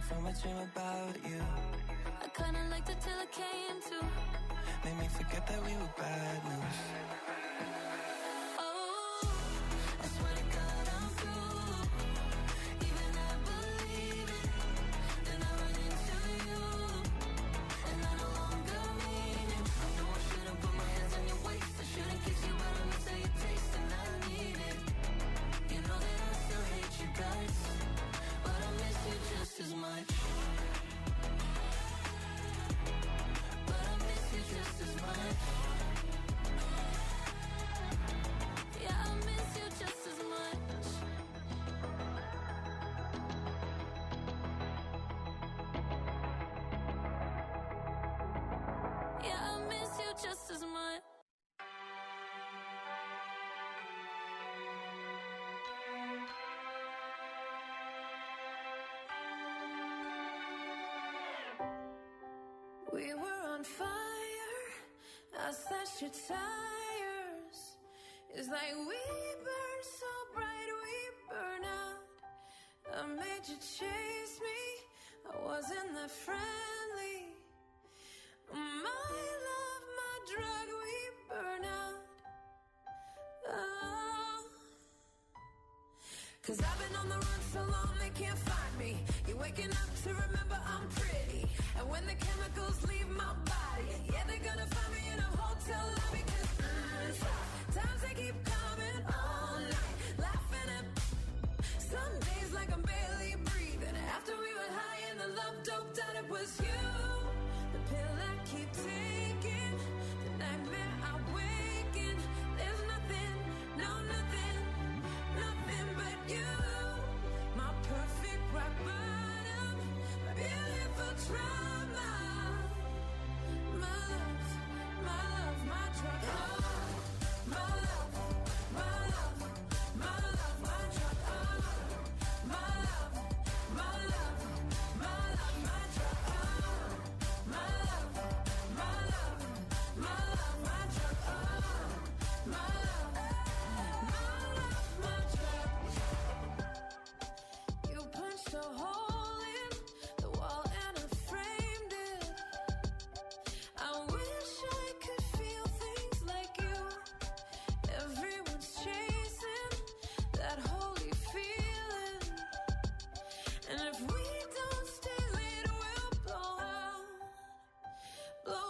from a dream about you. I kinda liked it till it came to. Made me forget that we were bad news. As much, but I miss you just as much. Yeah, I miss you just as much. Yeah, I miss you just as much. We were on fire, I slashed your tires. It's like we burn so bright, we burn out. I made you chase me, I wasn't that friendly. My love, my drug, we burn out. Oh. 'Cause I've been on the run so long they can't find me. You're waking up to remember I'm pretty. And when the chemicals leave my body, yeah, they're gonna find me in a hotel lobby. 'Cause times they keep coming all night, laughing at some days like I'm barely breathing. After we were high and the love doped out, it was you. The pill I keep taking, the nightmare I wake in. There's nothing, no nothing, nothing but you. My perfect rock bottom, my beautiful trauma. My love, my love, my drug. Oh, my love, my love, my love, my drug. Oh, my love, my love, my love, my drug. Oh, my love, my love, my love, my drug. Oh, my love, my drug. You punched a hole in the wall and I framed it. I wish I could feel things like you. Everyone's chasing that holy feeling. And if we don't stay late, we'll blow out. Blow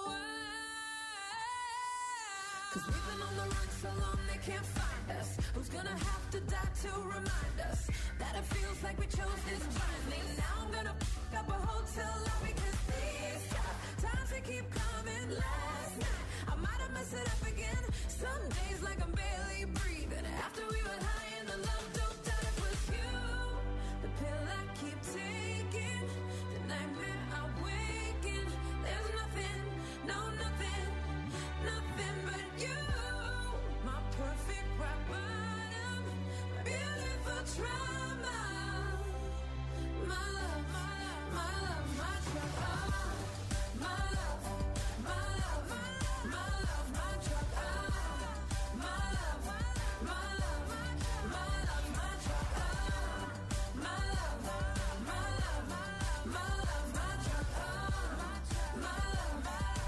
out. 'Cause we've been on the run so long they can't find us. Who's gonna have to die to remind us that it feels like we chose this blindly? Now I'm gonna f*** up a hotel lobby 'cause these times they keep coming. Last night I might have messed it up again. Some days like I'm barely breathing. After we were high and the love doped out, it was you. The pill I keep taking, the nightmare I wake in. There's nothing, no nothing, nothing but you. My perfect rock bottom, my beautiful trauma. My love, my love, my drug. Oh, my love, my love, my love, my drug. Oh, my love, my love, my love, my drug. Oh, my love, my love, my love, my drug. Oh, my love,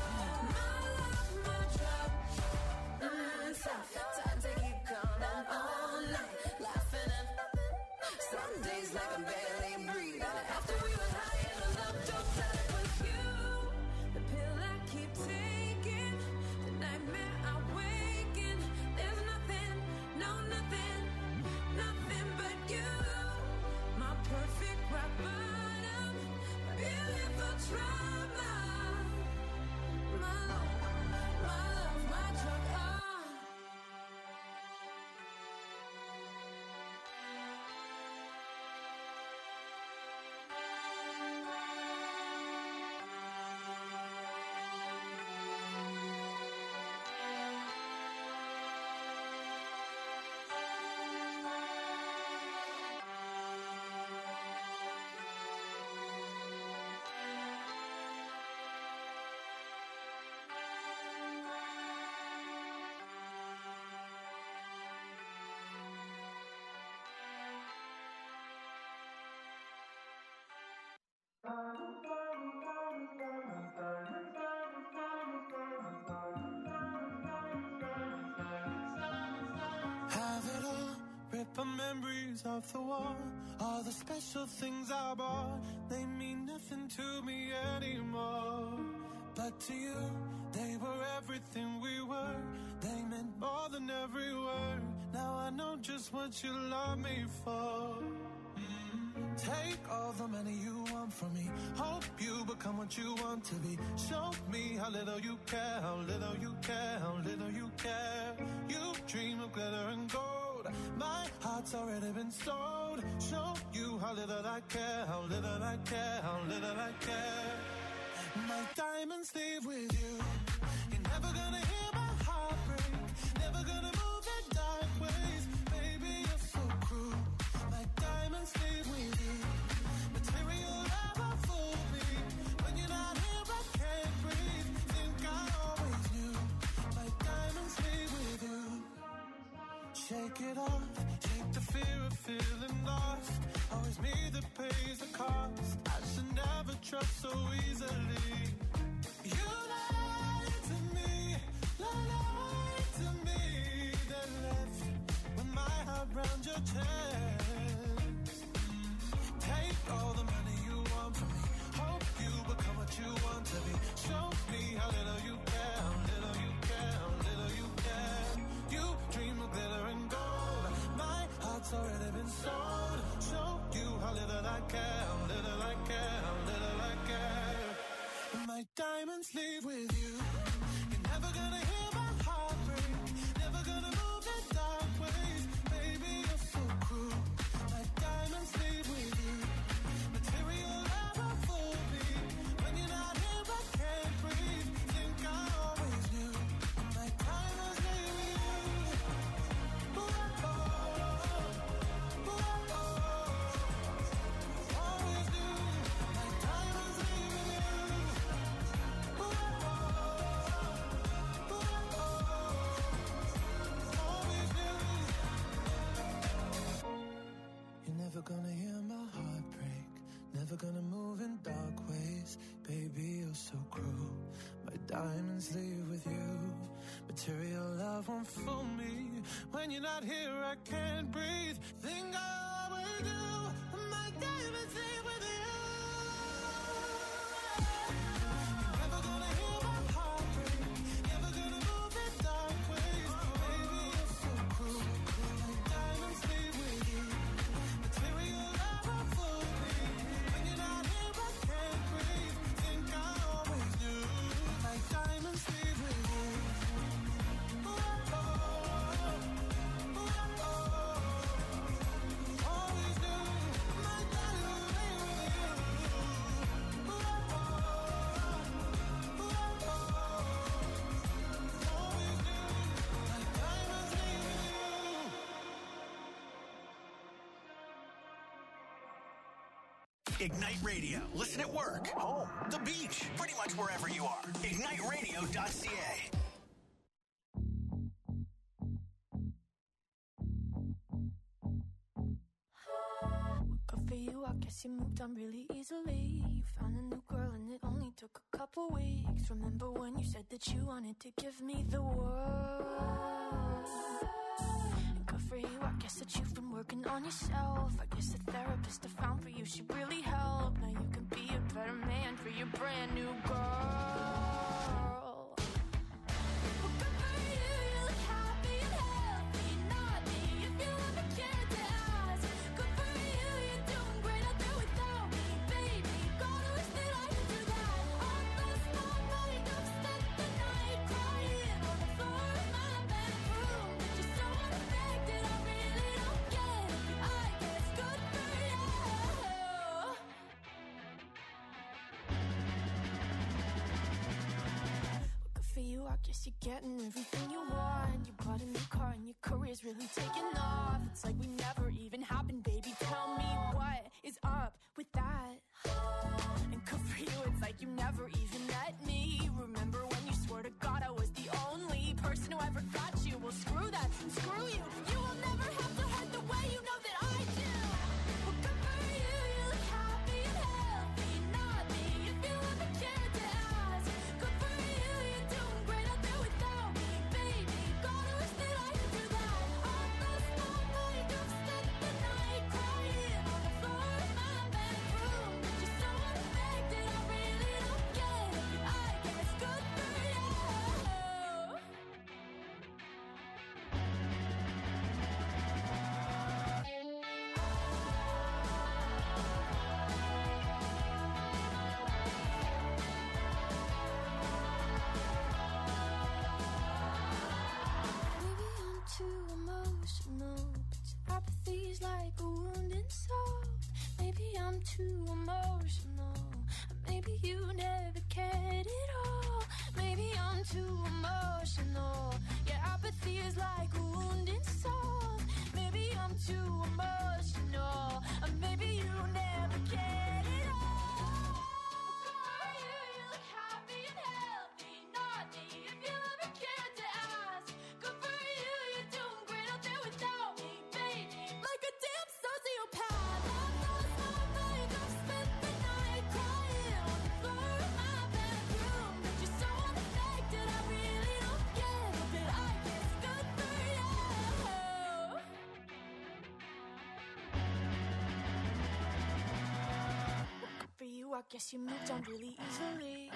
my drug. Times they keep coming all night, laughing at some days like I'm barely breathing. After we were high and the love doped out, it was you. The pill I keep taking, the nightmare I wake in. There's nothing, no nothing, nothing but you. My perfect rock bottom, my beautiful trauma. My love, my drug. Oh. memories of the war. All the special things I bought, they mean nothing to me anymore. But to you, they were everything we were. They meant more than every word. Now I know just what you love me for. Take all the money you want from me. Hope you become what you want to be. Show me how little you care, how little you care, how little you care. You dream of glitter and gold. My heart's already been sold. Show you how little I care, how little I care, how little I care. My diamonds leave with you. You're never gonna hear my heart break. Never gonna move in dark ways. Baby, you're so cruel. My diamonds leave with you. Material never fool me. When you're not here, I can't breathe. Think I always knew. My diamonds leave with you. Shake it off. Shake the fear of feeling lost. Always me that pays the cost. I should never trust so easily. You lied to me, lied to me. Then left with my heart round your chest. Take all the money you want from me. Hope you become what you want to be. Show me how little you care, how little you care, how little you care. You dream of glitter and gold. My heart's already been sold. Show you how little I care, how little I care, how little I care. My diamonds leave with you. You're never gonna hear my heart break. Never gonna move in dark ways. Baby, you're so cruel. My diamonds leave with you. Material never fool me. When you're not here, I can't breathe. Think I always knew. My diamonds leave with you. Ooh, oh, oh, oh, oh. Always knew. My diamonds leave with you. Ooh, oh, oh, oh, oh. Always knew. You're never gonna hear my heart break. Never gonna move in dark ways. Baby, you're so cruel. My diamonds leave with you. Material love won't fool me. When you're not here, I can't breathe. Think I always do. My diamonds leave with you. You're never gonna hear my heart break. Never gonna move in dark ways. Baby, you're so cruel. My diamonds leave with you. Material love won't fool me. When you're not here, I can't breathe. Think I always knew. My diamonds leave with you. Ooh, oh, oh, ooh, oh, oh. Always knew. My diamonds leave with you. Ooh, oh, oh, ooh, oh, oh. Always knew. My diamonds leave with you. Ignite Radio. Listen at work, home, the beach, pretty much wherever you are. IgniteRadio.ca. Good for you, I guess you moved on really easily. You found a new girl and it only took a couple weeks. Remember when you said that you wanted to give me the world? And good for you, I guess that you've been working on yourself. I guess the therapist I found for you, she really helped. Now you can be a better man for your brand new girl. Well, good for you, you look happy and healthy. Not me, if you ever cared to ask. Good for you, you're doing great out there without me, baby. Gotta wish that I could do that. I lost my mind, I've spent the night crying on the floor of my bedroom. But you're so unaffected, I really don't get it. I guess good for you. Good for you, I guess you're getting everything you want. You bought a new car and your career's really taking off. It's like we never even happened, baby. Tell me what is up with that? And good for you, it's like you never even met me. Remember when you swore to God I was the only person who ever got you? Well, screw that, screw you. You will never have to hurt the way you know that I do. Well, good for you, you look happy and healthy. Not me, if you ever cared to ask. Good for you, you're doing great out there without me, baby. Gotta wish that I could do that. I lost my mind, I've spent the too emotional. Maybe you never cared at all. Maybe I'm too emotional. Yeah, apathy is like a wounded soul. Maybe I'm too emotional. Maybe you never cared at all. For you, you look happy and healthy. Not me, if you ever cared to ask. Good for you, you're doing great out there without me, baby. Like a damn sociopath. Last night I've spent the night crying on the floor of my bedroom. But you're so unaffected, I really don't get it. But I guess good for you. Good for you, I guess you moved on really easily.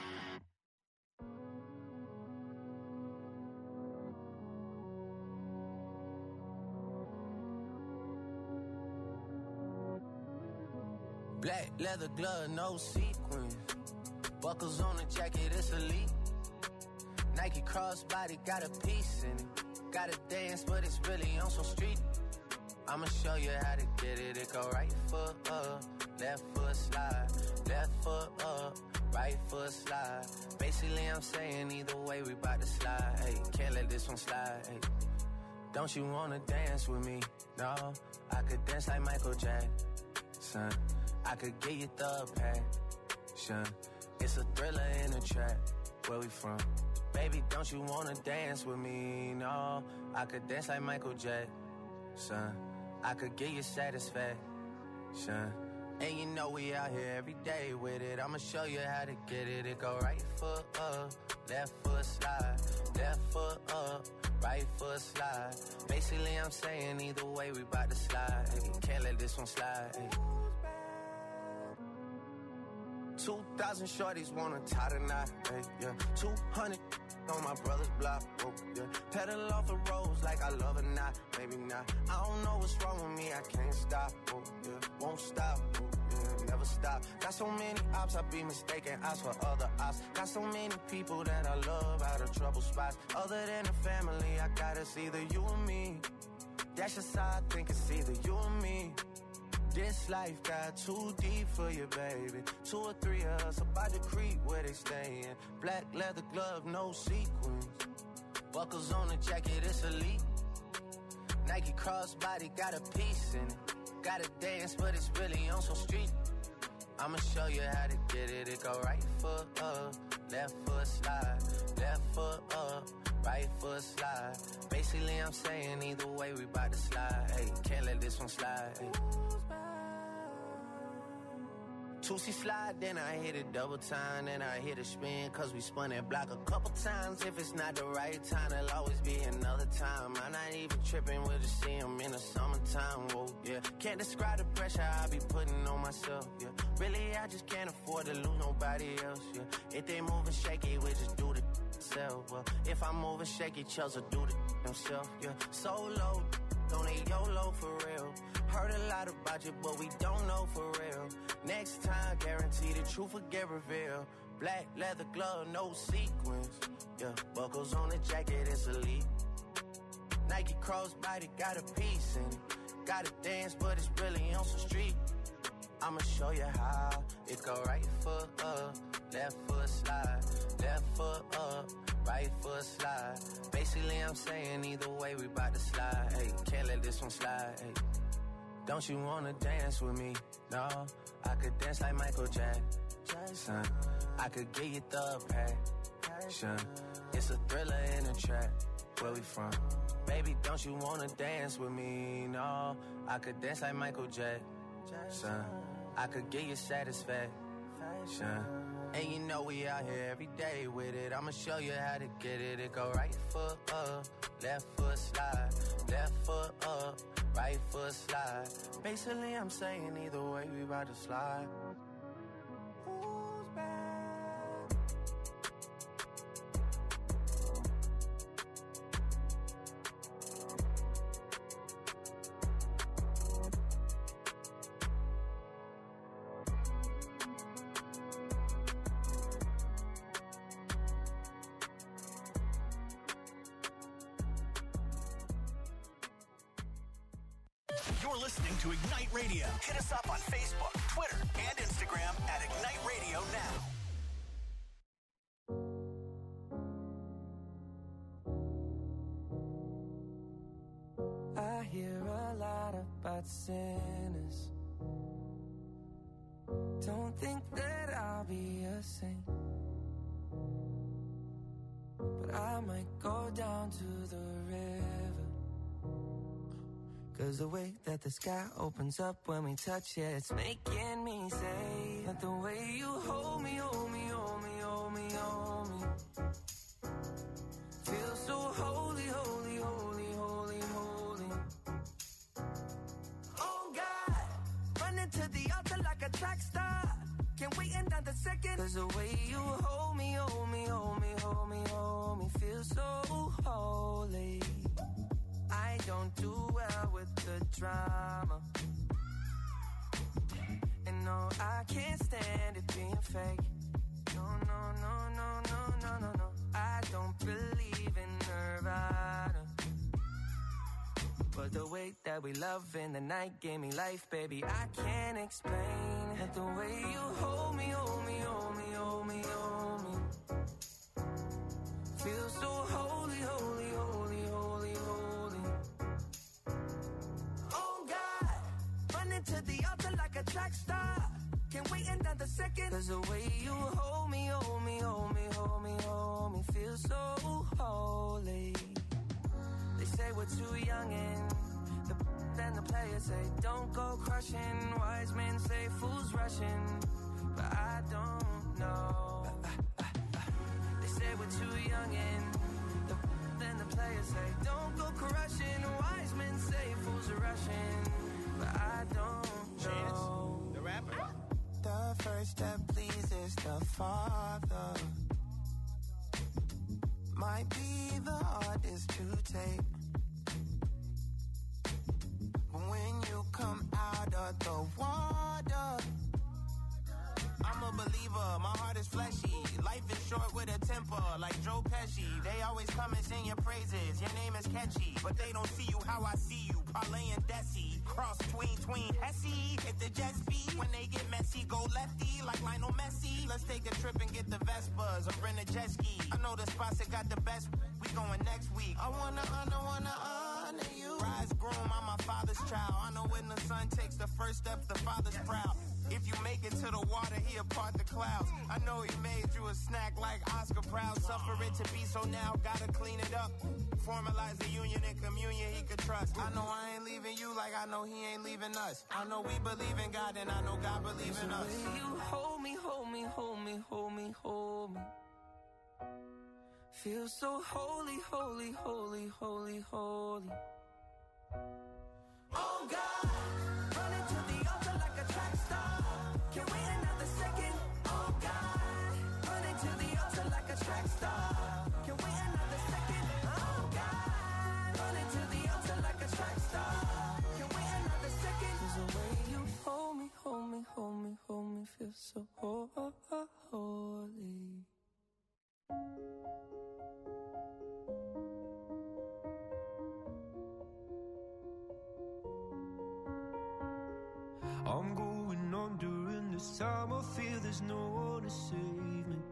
Black leather glove, no sequins. Buckles on the jacket, it's elite. Nike crossbody, got a piece in it. Gotta dance, but it's really on some street. I'ma show you how to get it. It go right foot up, left foot slide. Left foot up, right foot slide. Basically, I'm saying either way, we bout to slide. Hey, can't let this one slide. Hey. Don't you wanna dance with me? No, I could dance like Michael Jackson. I could get you the passion. It's a thriller in a track. Where we from? Baby, don't you wanna dance with me? No, I could dance like Michael Jackson. I could get you satisfaction. And you know we out here every day with it. I'ma show you how to get it. It go right foot up, left foot slide. Left foot up, right foot slide. Basically, I'm saying either way, we bout to slide. Hey, can't let this one slide. Hey. 2,000 shorties wanna tie the knot, hey, yeah. 200 on my brother's block, oh, yeah. Pedal off the roads like I love or not, maybe not. I don't know what's wrong with me, I can't stop, oh, yeah. Won't stop, oh, yeah, never stop. Got so many ops, I be mistaken ops for other ops. Got so many people that I love out of trouble spots. Other than the family, I got it's either you or me. That's just how I think it's either you or me. This life got too deep for you, baby. 2 or 3 of us about to creep where they stayin'. Black leather glove, no sequins. Buckles on the jacket, it's elite. Nike crossbody, got a piece in it. Gotta dance, but it's really on some street. I'ma show you how to get it. It go right foot up, left foot slide. Left foot up, right foot slide. Basically, I'm saying either way, we bout to slide. Hey, can't let this one slide. Hey. 2C slide, then I hit it double time, then I hit a spin, cause we spun that block a couple times. If it's not the right time, there'll always be another time. I'm not even tripping, we'll just see him in the summertime, whoa, yeah. Can't describe the pressure I be putting on myself, yeah. Really, I just can't afford to lose nobody else, yeah. If they moving shaky, we just do the self, well. If I'm moving shaky, Chels will do the himself, yeah. Solo, don't need YOLO for real. Heard a lot about you, but we don't know for real. Next time, guarantee the truth will get revealed. Black leather glove, no sequins. Yeah, buckles on the jacket, it's elite. Nike crossbody, got a piece in it. Gotta dance, but it's really on some street. I'ma show you how. It go right foot up, left foot slide. Left foot up, right foot slide. Basically, I'm saying either way, we bout to slide. Hey, can't let this one slide. Hey. Don't you wanna dance with me? No, I could dance like Michael Jackson. I could get you the passion. It's a thriller in a track. Where we from? Baby, don't you wanna dance with me? No, I could dance like Michael Jackson. I could get you satisfaction. And you know we out here every day with it. I'ma show you how to get it. It go right foot up, left foot slide. Left foot up, right foot slide. Basically, I'm saying either way, we about to slide. Who's back? You're listening to Ignite Radio. Hit us up on Facebook, Twitter, and Instagram at Ignite Radio Now. I hear a lot about sinners. Don't think that I'll be a saint, but I might go down to the river. 'Cause the way that the sky opens up when we touch it, it's making me say that the way you hold me, hold me, hold me, hold me, hold me, feels so holy, holy, holy, holy, holy. Oh God, running to the altar like a track star. Can't wait another second. 'Cause the way you hold me, hold me, hold me, hold me, hold me, feels so holy. I don't do well with the drama, and no, I can't stand it being fake. No, no, no, no, no, no, no, no. I don't believe in Nirvana, but the way that we love in the night gave me life, baby. I can't explain that the way you hold me, hold me, hold me, hold me, hold me, feels so holy, holy, holy, holy, holy. Oh God, running to the altar like a track star. Can't wait another second. 'Cause the way you hold me, hold me, hold me, hold me, hold me, feels so holy. They say we're too young and then the players say don't go crushing. Wise men say fools rushing, but I don't know. They say we're too young and then the players say don't go crushing. Wise men say fools are rushing, but I don't know. The rapper. The first step pleases the Father might be the hardest to take. When you come out of the water, I'm a believer, my heart is fleshy. Life is short with a temper, like Joe Pesci. They always come and sing your praises, your name is catchy, but they don't see you how I see you. Parlay and Desi, cross tween, Hesse. Hit the jet speed, when they get messy, go lefty, like Lionel Messi. Let's take a trip and get the Vespas, or rent a jet ski. I know the spots that got the best, we going next week. I wanna honor you. Rise groom, I'm my father's child. I know when the son takes the first step, the father's proud. If you make it to the water, he'll part the clouds. I know he made you a snack like Oscar Proud. Suffer it to be, so now gotta clean it up. Formalize the union and communion he could trust. I know I ain't leaving you like I know he ain't leaving us. I know we believe in God and I know God believes in us. You hold me, hold me, hold me, hold me, hold me, feel so holy, holy, holy, holy, holy. Oh God, running to the altar like a track star. Can't wait another second. Oh God, running to the altar like a track star. Can't wait another second. Oh God, running to the altar like a track star. Can't wait another second. 'Cause the way you hold me, hold me, hold me, hold me, feel so holy. I'm going on during this time. I feel there's no one to save me.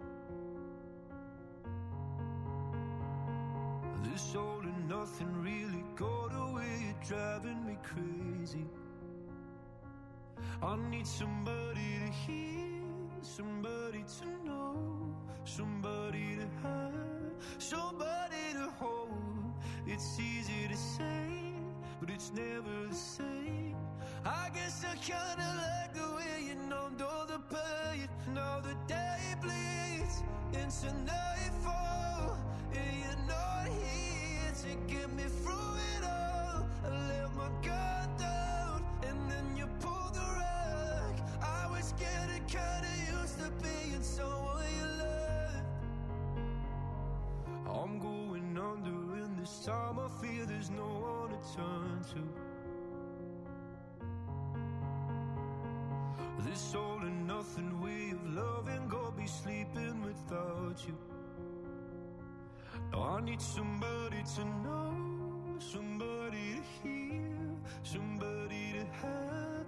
This all and nothing really got away, you're driving me crazy. I need somebody to hear, somebody to know, somebody to have, somebody to hold. It's easy to say, but it's never the same. I guess I kinda like the way you numbed all the pain. Now the day bleeds into nightfall, and you're not here to get me through it all. I let my guard down, and then you pulled the rug. I was getting kinda used to being someone you loved. I'm going under, and this time I feel there's no one to turn to. This all and nothing way of loving, go be sleeping without you. Now I need somebody to know, somebody to hear, somebody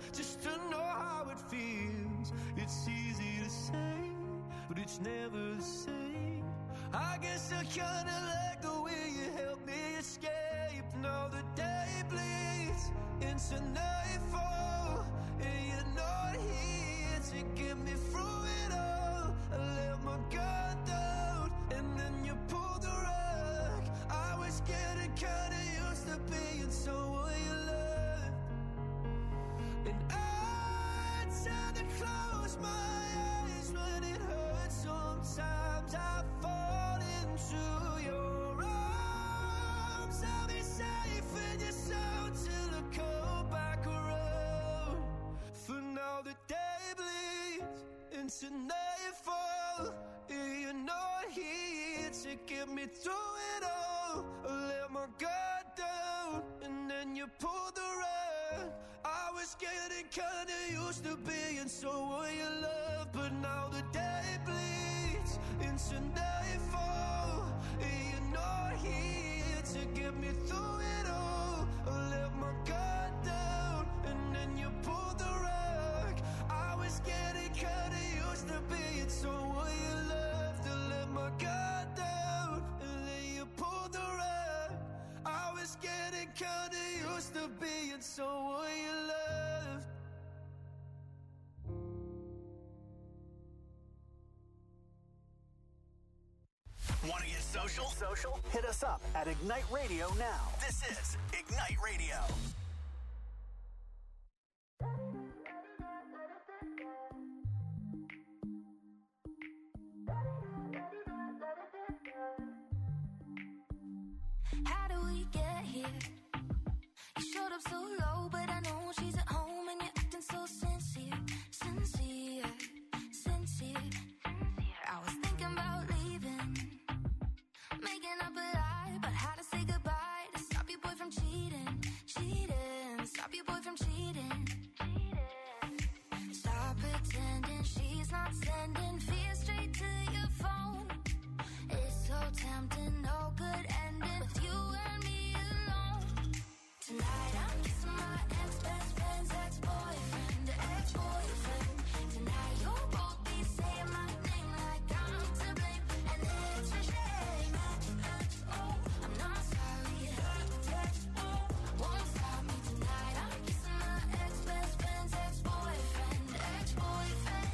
just to know how it feels. It's easy to say, but it's never the same. I guess I kinda like the way you help me escape. Now the day bleeds into nightfall, and you're not here to get me through it all. I let my guard down, and then you pulled the rug. I was getting kinda used to being someone you loved, and I tend to close my eyes when it hurts. Sometimes I fall into your arms. I'll be safe in your soul till I come back around. For now the day bleeds into nightfall, and you're not here to get me through it all. I let my guard down, and then you pulled the rug. I was getting kinda used to being someone you love, but now the day bleeds into nightfall, and you're not here to get me through it all. I let my guard down, and then you pulled the rug. I was getting kinda used to being someone you loved. I let my guard down, and then you pulled the rug. I was getting kinda used to being someone you loved. Want to get social? Hit us up at Ignite Radio now. This is Ignite Radio. How do we get here? You showed up so low, but I know she's at home, and you're acting so sincere. I was thinking about leaving, making up a lie about how to say goodbye, to stop your boy from cheating. Stop your boy from cheating. Stop pretending she's not sending fear straight to your phone. It's so tempting, no good ending with you and me alone. Tonight I'm kissing my ex-best friend's ex-boyfriend, ex-boyfriend. Tonight you'll both be saying my name like I'm to blame, and it's a shame. Oh, I'm not sorry. Won't stop me tonight. I'm kissing my ex-best friend's ex-boyfriend, ex-boyfriend.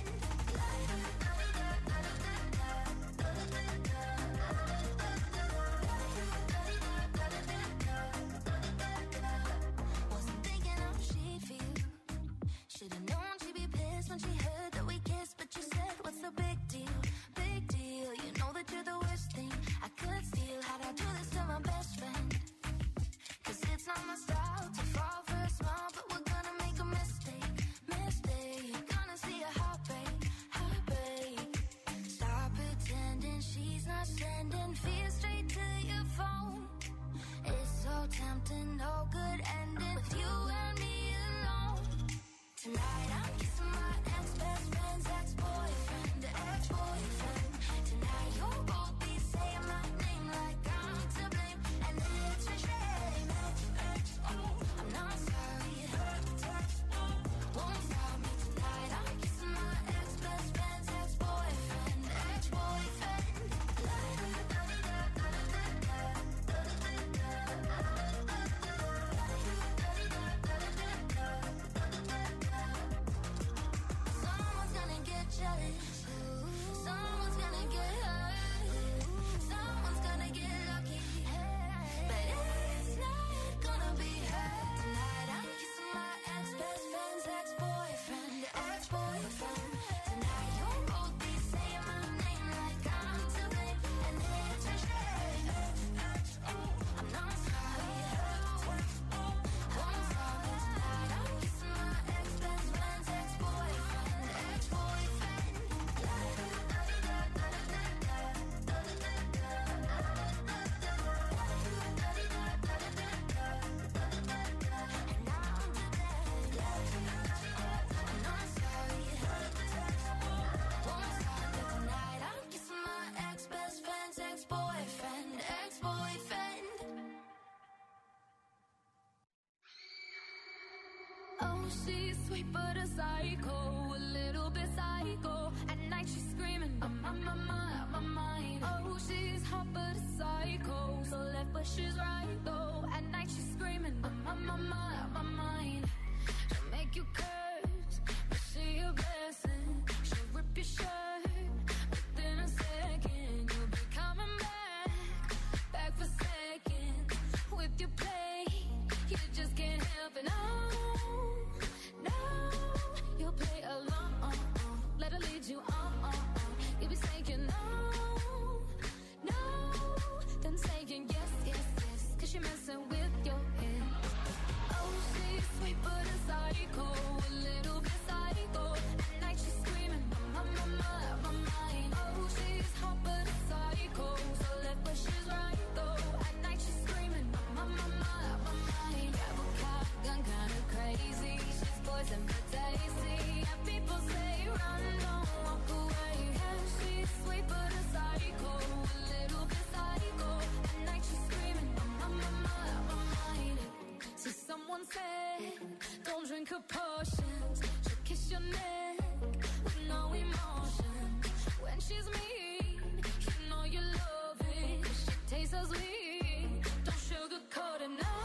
she's sweet but a psycho, a little bit psycho. At night she's screaming, I'm on my mind. Oh, she's hot but a psycho, so left but she's right though. At night she's screaming, I'm on my mind. She'll make you curse, but she a blessing. She'll rip your shirt within a second. You'll be coming back for seconds. With your play, you just can't help it. No, you'll play along. Let her lead you on. You'll be saying no, then saying yes, 'cause you're messing with your head. Oh, she's sweet but a psycho, a little bit psycho. At night she's screaming, I'm on my mind. Oh, she's hot but a psycho, so left but she's right though. At night she's screaming, I'm on my mind. Grab a cop, gun kinda crazy. She's poison but tasty. And people say run, don't walk away. Yeah, she's sweet but a psycho, a little bit psycho. At night she's screaming, I'm on my mind. So someone said, don't drink her potions. She'll kiss your neck with no emotion. When she's mean, you know you love it. She tastes so sweet, don't sugarcoat it. No,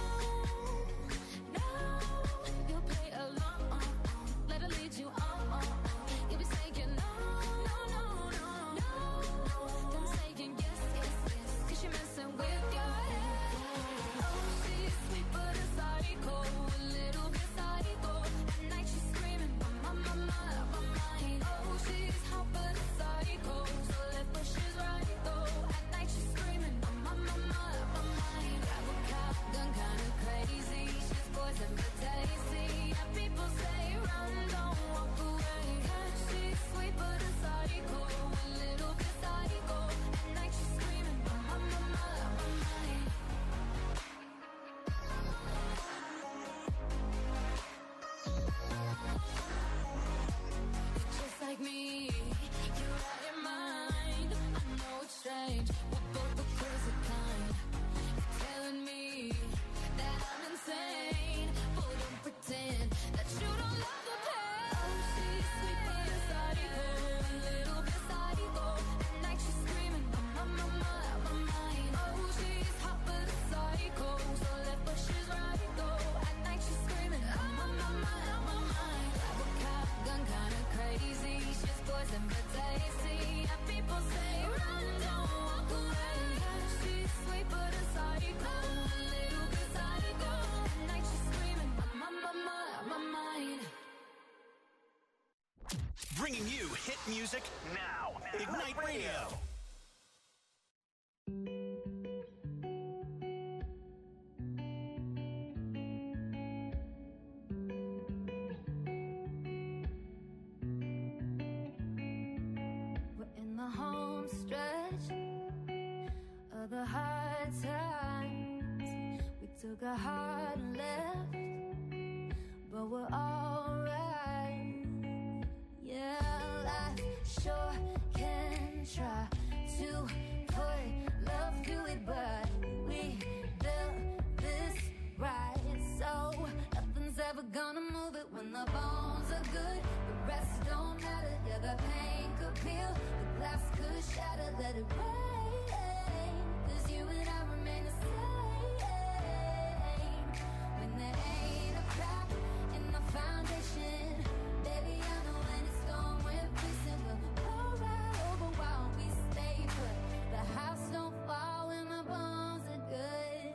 you'll play along. Let her lead you on. You'll be saying no, then saying yes, 'cause you're messing with your head. Oh, she's sweet but a psycho, a little bit psycho. At night she's screaming, I'm on my mind. Oh, she's hot but a psycho, so left but she's right though. At night she's screaming, I'm on my mind. Grab a cop, gun kinda crazy. She's poison but tasty. And people say run, don't walk away. Yeah, she's sweet but a psycho, a little bit psycho. At night she's screaming, I'm on my mind. You're just like me, you're out your mind. I know it's strange, we're both the crazy kind. You're telling me that I'm insane, but don't pretend that you don't love the pain. Oh, she's sweet but a psycho, a little bit psycho. At night she's screaming, I'm on my mind. Oh, she's hot but a psycho, so left but she's right though. At night she's screaming, I'm on my mind. Grab a cop, gun kinda crazy. She's poison but tasty. And people say run, don't walk away. Yeah, she's sweet but a psycho, a little bit psycho. At night she's screaming, I'm on my mind. Bringing you hit music now. Ignite Radio. We're in the home stretch of the hard times. We took a hard left, but we're alright. Yeah, life sure can try to put love through it, but we built this right. So nothing's ever gonna move it when the bones are good. The rest don't matter. Yeah, the pain could peel, the glass could shatter. Let it rain, 'cause you and I remain the same. When there ain't a crack in the foundation, baby, I know when it's gone, we're fixing. We'll roll right over while we stay put. The house don't fall when the bones are good.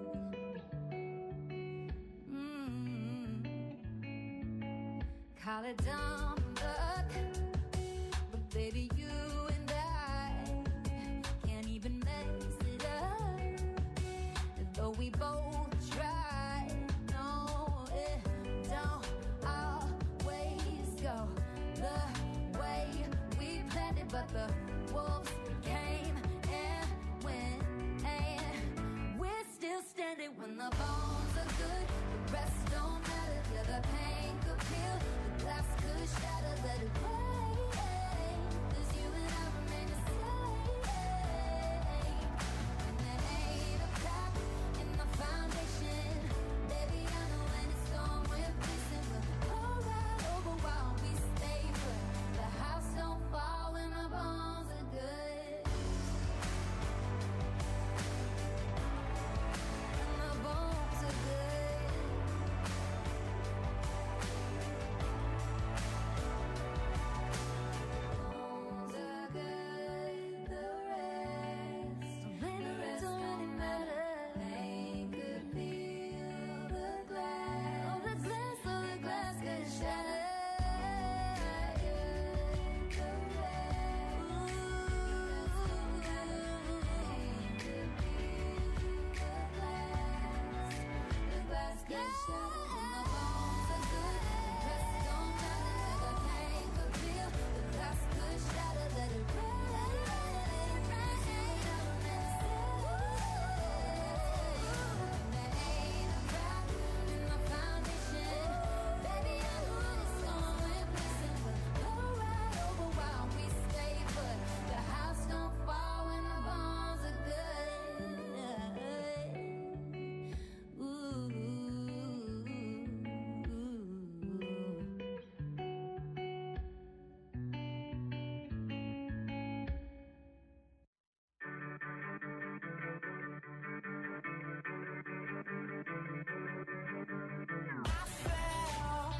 Call it dumb luck, but baby, you and I can't even mess it up. Though we both try, no, it don't always go the way we planned it. But the wolves came and went, and we're still standing. When the bones are good, the rest don't matter. Yeah, the pain could peel, the glass could shatter. Let it rain, 'cause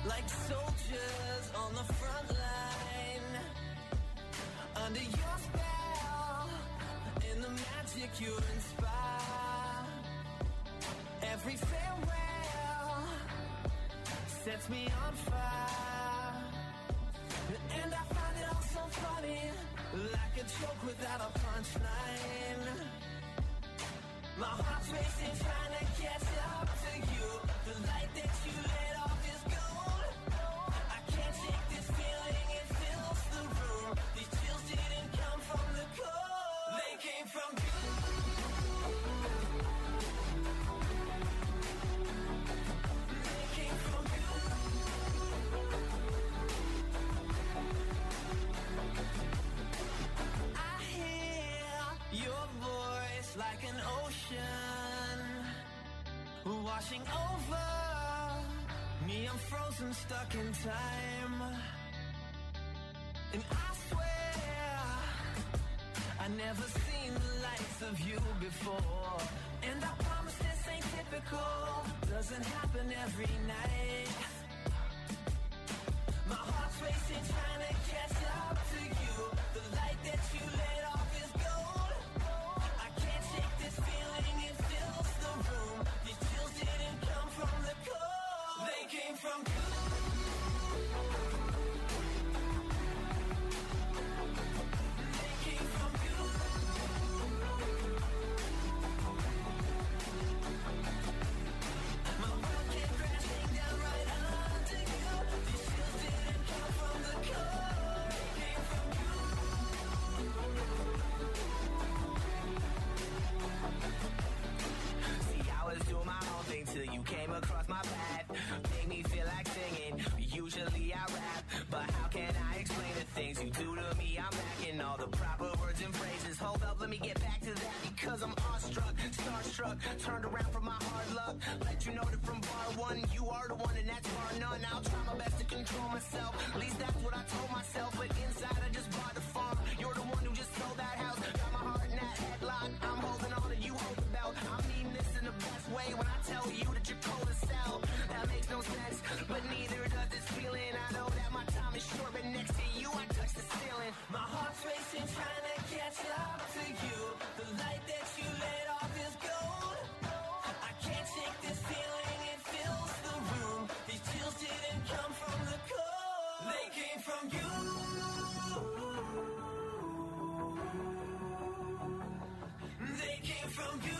like soldiers on the front line. Under your spell, in the magic you inspire. Every farewell sets me on fire. And I find it all so funny, like a joke without a punchline. My heart's racing, trying to catch up to you. The light that you let off is gold. I can't shake this feeling, it fills the room. These chills didn't come from the cold, they came from you. They came from you. I hear your voice like an ocean washing over me. I'm frozen, stuck in time. And I swear I never seen the likes of you before. And I promise this ain't typical, doesn't happen every night. My heart's racing, trying to catch up to you. The light that you let off is gold. I can't shake this feeling, it fills the room. These chills didn't come from the cold, they came from you. They came from you. My world came crashing down right under you. These chills didn't come from the cold, they came from you. See, I was doing my own thing till you came across my path. Made me feel like singing. Usually I rap, but how can I explain the things you do to me? I'm lacking all the proper words and phrases. Hold up, let me get back to that because I'm awestruck, starstruck, turned around from my hard luck. Let you know that from bar one, you are the one and that's bar none. I'll try my best to control myself. At least that's what I told myself. But inside I just bought the farm. You're the one who just sold that house. Got my heart in that headlock. I'm holding on and you hold the belt. I mean this in the best way when I tell you that you're cold as hell. That makes no sense, but neither does this feeling. I know that my time is short, but next to you I touch the ceiling. My heart's racing, trying to catch up to you. The light that you let off is gold. I can't shake this feeling, it fills the room. These chills didn't come from the cold, they came from you. They came from you.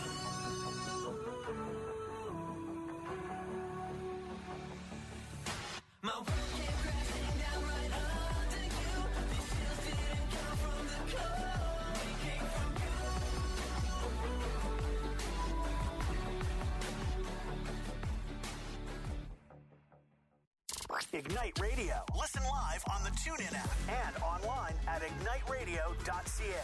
My world came crashing down right under you. These chills didn't come from the cold, they came from you. Ignite Radio. Listen live on the TuneIn app and online at igniteradio.ca.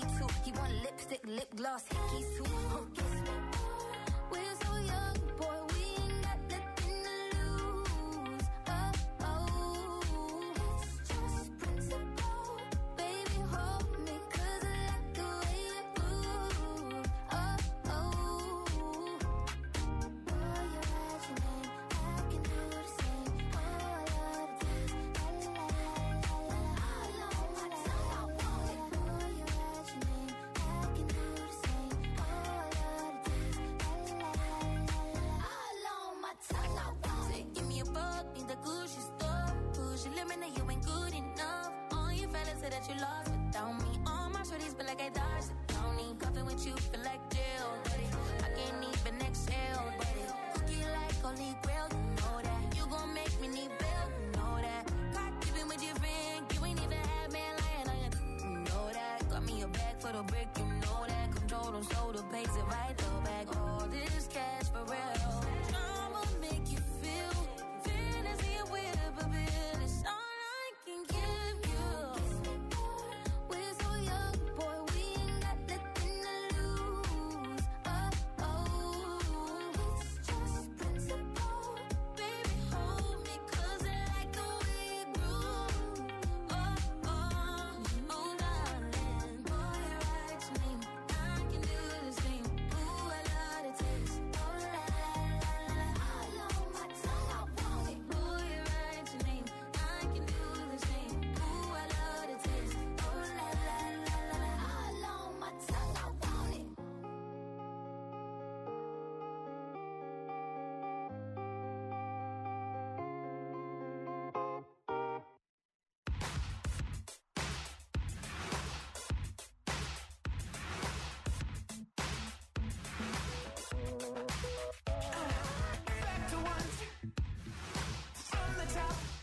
Lip gloss, hickeys too. We're so young, boy.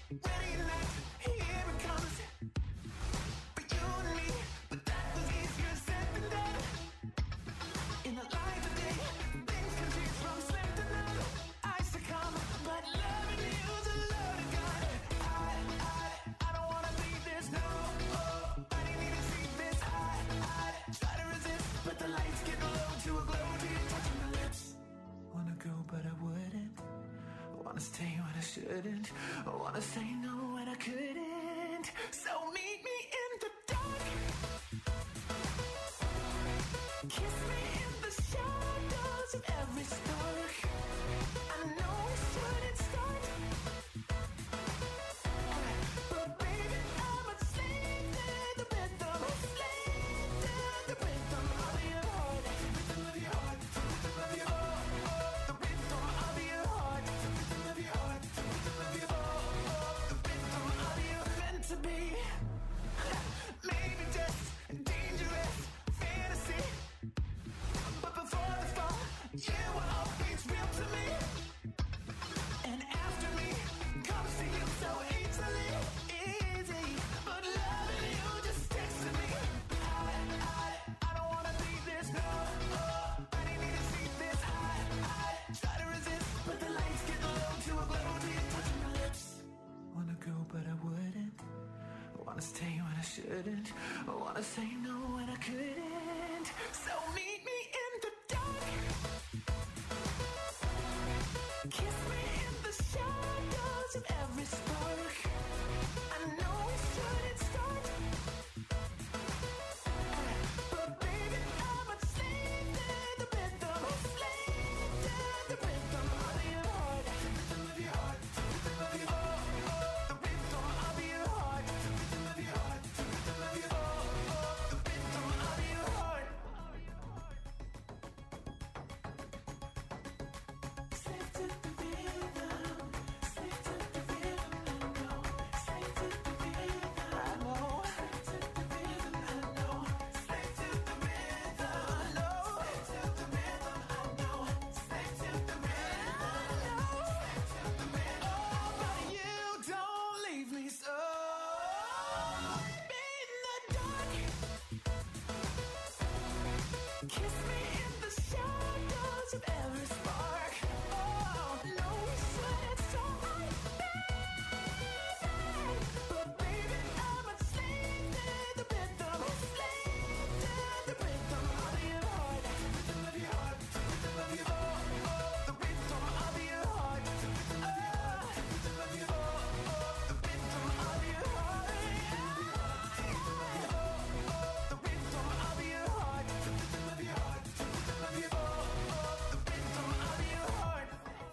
ready and left, here it comes. For you and me, but that was easier said than done. In the light of day, things can change from slim to none. I succumb, but loving you's a loaded gun. I don't wanna leave this, no. Oh, I didn't even see this. I try to resist, but the lights get low to a glow till you're touching my lips. Wanna go, but I wouldn't. Wanna stay when I shouldn't. I wanna say no when I couldn't. So meet me in the dark. Kiss me in the shadows of every spark. I know we shouldn't start, but baby, I'm a slave to the rhythm. Slave to the rhythm of your heart. Rhythm of your heart. Rhythm of your heart. The rhythm of your heart. Rhythm of your heart. Rhythm of your heart. The rhythm of your meant to be. Maybe just dangerous fantasy. But before the fall, you were always real to me. And after me comes to you so easily, easy. But loving you just sticks to me. I don't wanna leave this, no. I didn't need to see this. I try to resist, but the lights get low to a glow till you're touching my lips. Wanna go, but I wouldn't. I wanna stay when I shouldn't. I wanna say no when I couldn't. So meet me in the dark. Kiss me in the shadows of every spark. I know we shouldn't start, but baby, I'm a slave to the rhythm. Slave to the rhythm of your heart. Rhythm of your heart. Rhythm of your heart. The rhythm of your heart. Rhythm of your heart. Rhythm of your heart. The rhythm of your heart. Slave to the rhythm. Slave to the rhythm. I know. Slave to the rhythm. I know. Slave to the rhythm. I know. Slave to the rhythm. I know. Slave to the rhythm. I know. Slave to the rhythm. I know. Slave to the rhythm. Oh, but you don't leave me so. In the dark. Kiss me in the shadows of every spark. Oh, no, we shouldn't start, but baby, I'm a slave to the rhythm. Slave to the rhythm of your heart. Rhythm of your heart. Rhythm of your heart. The rhythm of your heart. Rhythm of your heart. Rhythm of your heart. The rhythm of your heart. The rhythm of your heart. Rhythm of your heart. Rhythm of your heart. The rhythm of your heart.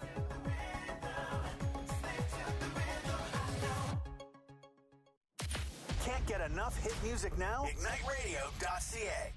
Slave to the rhythm. I know. Can't get enough hit music now? IgniteRadio.ca.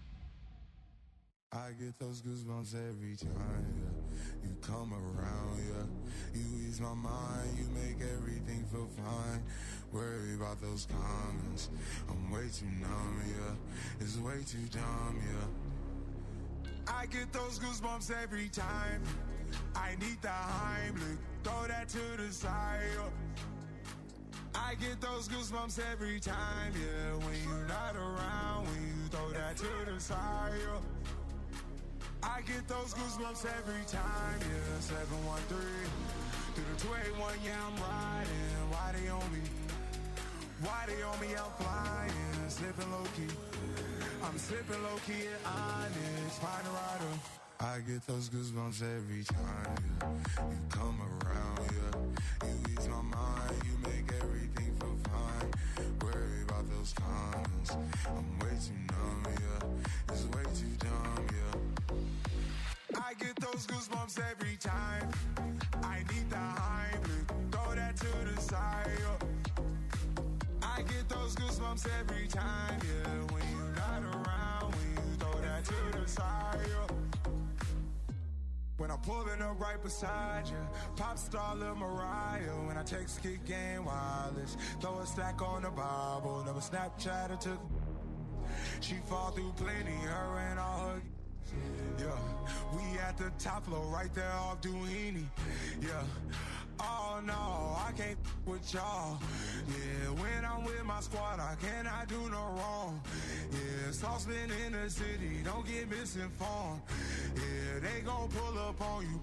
I get those goosebumps every time, yeah. You come around, yeah. You ease my mind, you make everything feel fine. Worry about those comments, I'm way too numb, yeah. It's way too dumb, yeah. I get those goosebumps every time. I need the Heimlich, throw that to the side, yeah. I get those goosebumps every time, yeah. When you're not around, when you throw that to the side, yeah. I get those goosebumps every time, yeah. 713 through the 281, yeah, I'm riding. Why they on me? Why they on me? I'm flying, slipping low key. I'm slipping low key at Onyx, find a rider. I get those goosebumps every time, yeah. You come around, yeah. You ease my mind, you make everything feel fine. Worry about those comments, I'm way too numb, yeah. It's way too dumb, yeah. I get those goosebumps every time. I need the Heimlich, throw that to the side, yeah. I get those goosebumps every time, yeah. When you're not around, when you throw that to the side, yeah. When I'm pulling up right beside you, pop star Lil Mariah. When I text kick game wireless, throw a stack on the Bible. Never Snapchat or took. She fall through plenty, her and all her. Yeah, we at the top floor, right there off Duini. Yeah, oh no, I can't with y'all. Yeah, when I'm with my squad, I cannot do no wrong. Yeah, saucepan in the city, don't get misinformed. Yeah, they gon' pull up on you.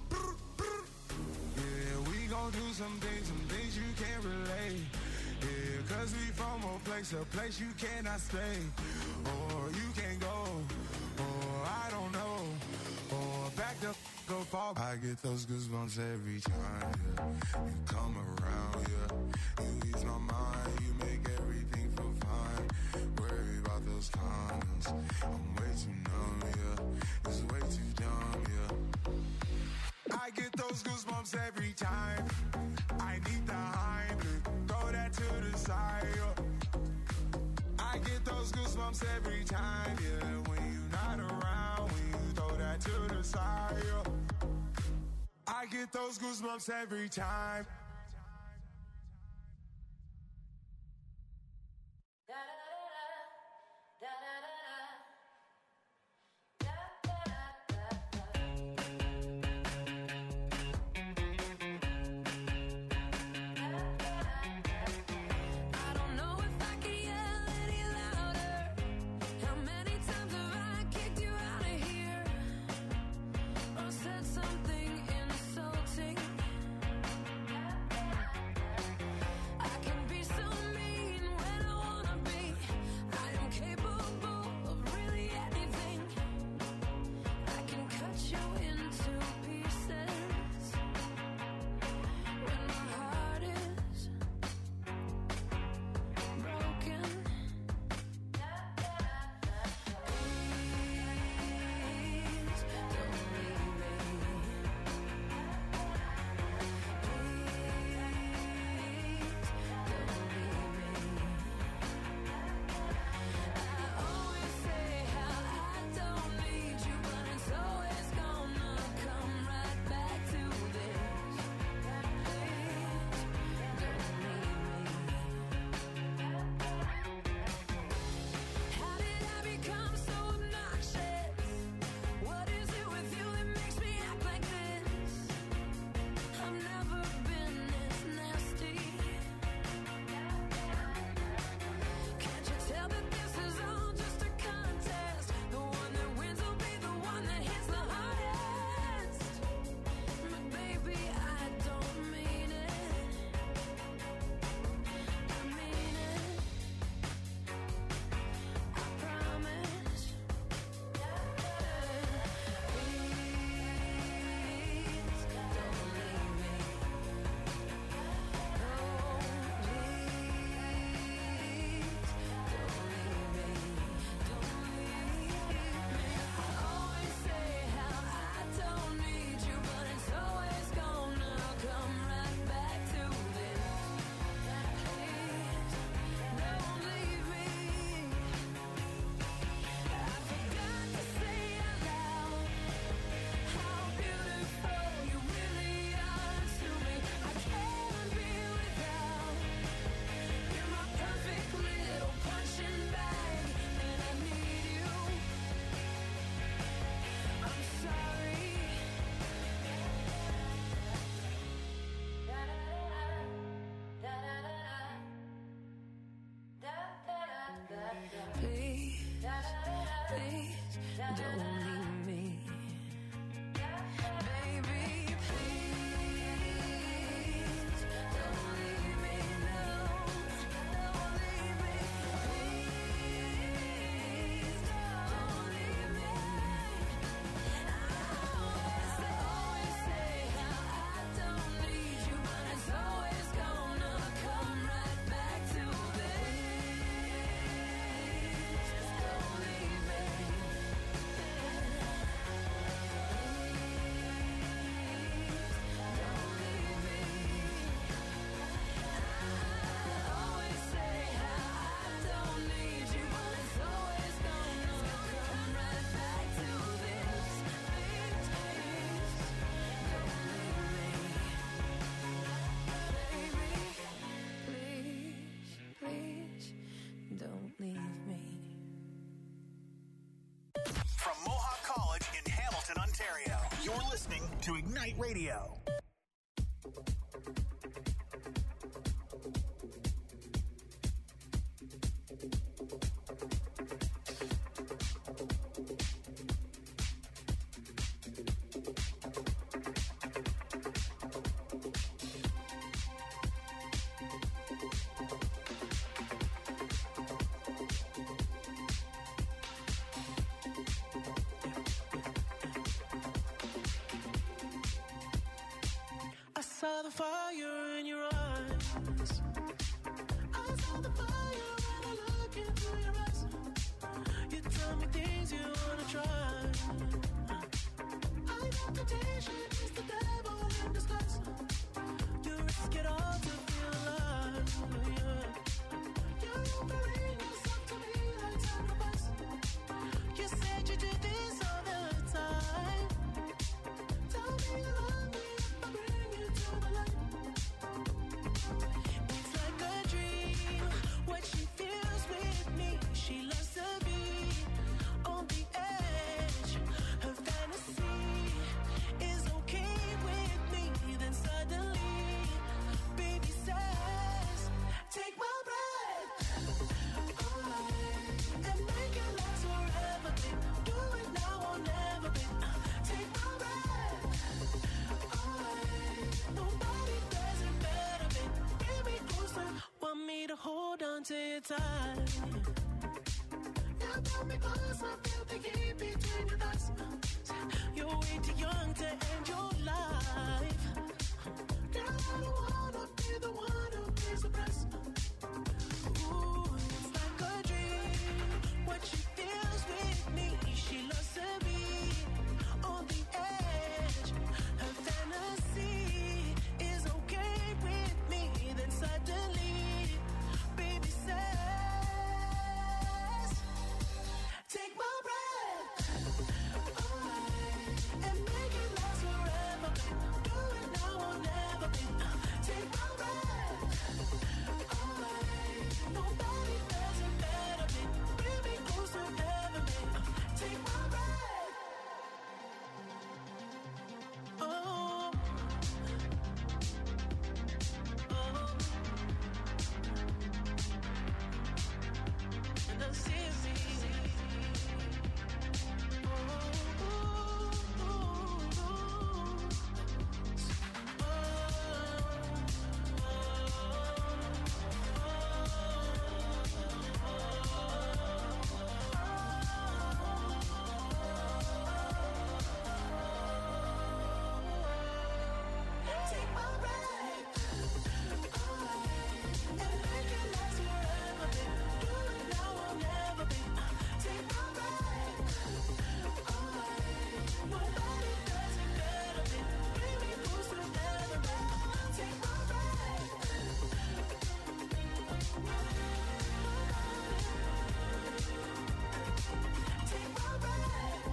Yeah, we gon' do some things you can't relate. Yeah, cause we from a place you cannot stay. Or you can't go, or I don't know. Or back the go fall. I get those goosebumps every time, yeah. You come around, yeah. You ease my mind, you make everything feel fine. Worry about those comments, I'm way too numb, yeah. It's way too dumb, yeah. I get those goosebumps every time. I need the Heimlich, throw that to the side, yeah. I get those goosebumps every time, yeah. When you're not around, when you throw that to the side, yeah. I get those goosebumps every time. To Ignite Radio. saw the fire in your eyes. I saw the fire when I look into your eyes. You tell me things you wanna try. I know temptation is the devil in disguise. You risk it all to feel alive. Yeah. You're offering yourself to me like sacrifice. You said you do this all the time. Tell me you love me if I bring you to the light. It's like a dream, what she feels with me. She loves to be on the edge. Her fantasy is okay with me. Then suddenly, baby says, take my breath away and make it last forever, babe. Do it now or never, babe. Take my breath away. Nobody does it better, babe. Bring me closer. Want me to hold on to your tight. Yeah, pull me close. I feel the heat between your thighs. You're way too young to end your life. Girl, I don't wanna be the one who pays the price. Ooh, it's like a dream. What she feels with me. She loves to be on the edge. Her fantasy is okay with me. Then suddenly, baby says, take my breath away and make it last forever, babe. Do it now or never, babe. Take my breath away. Nobody does it better, babe. Bring me closer, ever, babe. Take my breath. Oh, oh, and I see me. Take my breath away and make it last forever, babe. Do it now or never, babe. Take my breath away. Nobody does it better, babe. Bring me closer, never, babe. Take my breath. Take my breath.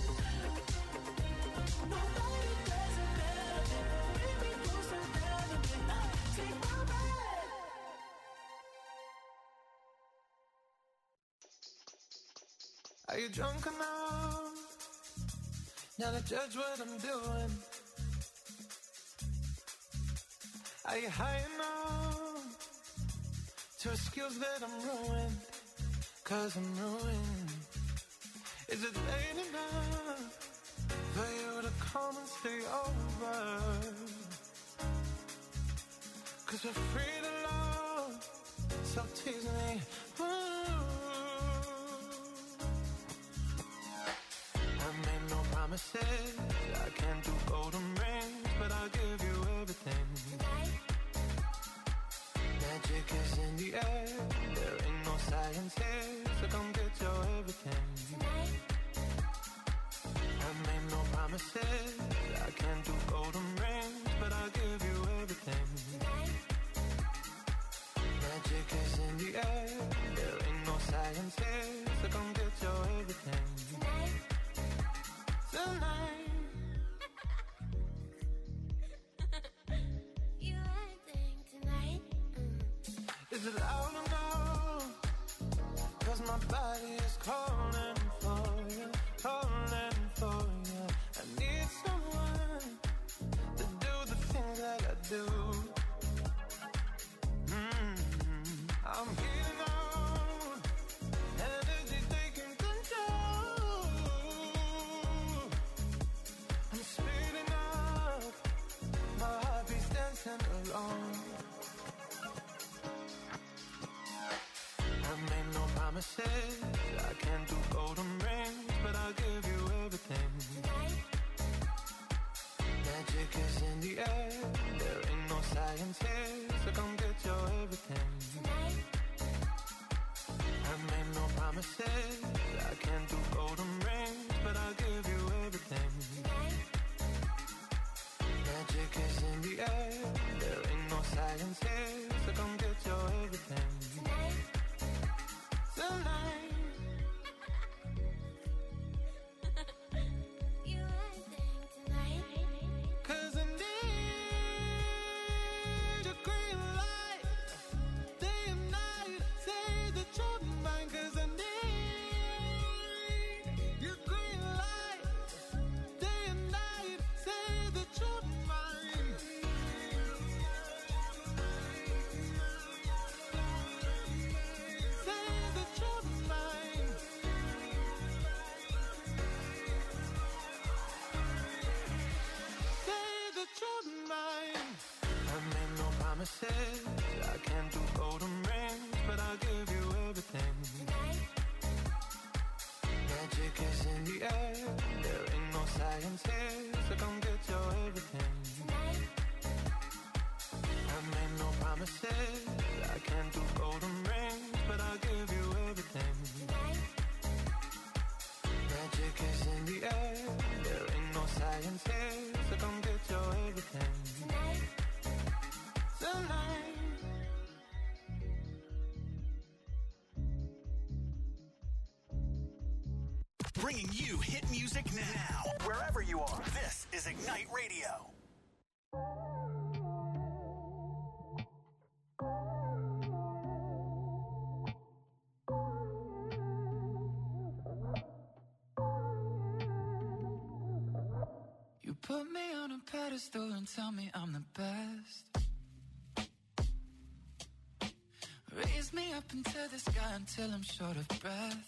Nobody does it better, babe. Bring me closer, never, babe. Take my breath. Are you drunk enough now to judge what I'm doing? Are you high enough to excuse that I'm ruined? 'Cause I'm ruined. Is it late enough for you to come and stay over? 'Cause we're free to love, so tease me. I made no promises, I can't do golden rings, but I'll give you everything. Magic is in the air, there ain't no science here, so come get your everything. I made no promises, I can't do golden rings, but I'll give you everything. Magic is in the air, there ain't no science here, so come get your everything. Tonight. You acting tonight? Is it loud enough? 'Cause my body is calling for you, calling for you. I need someone to do the things that I do. I'm heating on, energy taking control. I'm speeding up, my heartbeat's dancing alone. I made no promises, I can't do golden rings, but I'll give you everything. Magic is in the air, there ain't promises. I can't do golden rings, but I'll give you everything. Magic is in the air. There ain't no science here, so come get your everything. Tonight. I can't do golden rings, but I'll give you everything. Magic is in the air. There ain't no science here, so come get your everything. I made no promises. I can't do golden rings, but I'll give you everything. Magic is in the air. There ain't no science here, so come get your everything. Bringing you hit music now. Wherever you are, this is Ignite Radio. You put me on a pedestal and tell me I'm the best. Raise me up into the sky until I'm short of breath.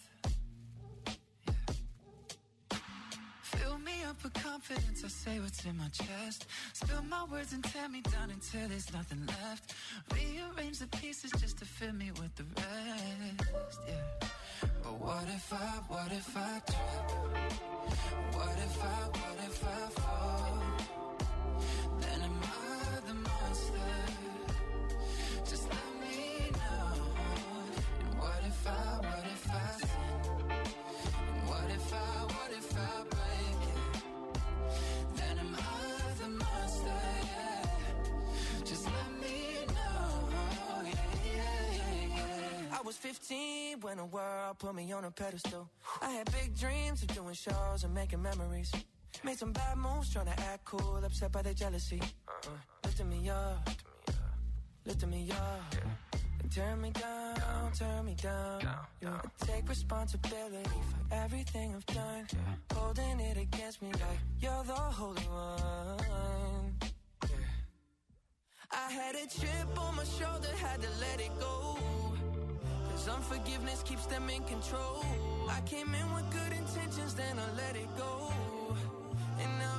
Fill me up with confidence, I say what's in my chest. Spill my words and tear me down until there's nothing left. Rearrange the pieces just to fill me with the rest, yeah. But what if I trip? What if I fall? Then am I the monster? Just let me know. And what if I sin? And what if I break it? Then am I the monster, yeah. Just let me know, yeah. I was 15 when the world put me on a pedestal. I had big dreams of doing shows and making memories. Made some bad moves trying to act cool, upset by the jealousy. Lifting me up, lifting me up. And turn me down. You take responsibility for everything I've done. Holding it against me like you're the holy one. I had a chip on my shoulder, had to let it go. Cause unforgiveness keeps them in control. I came in with good intentions, then I let it go. And now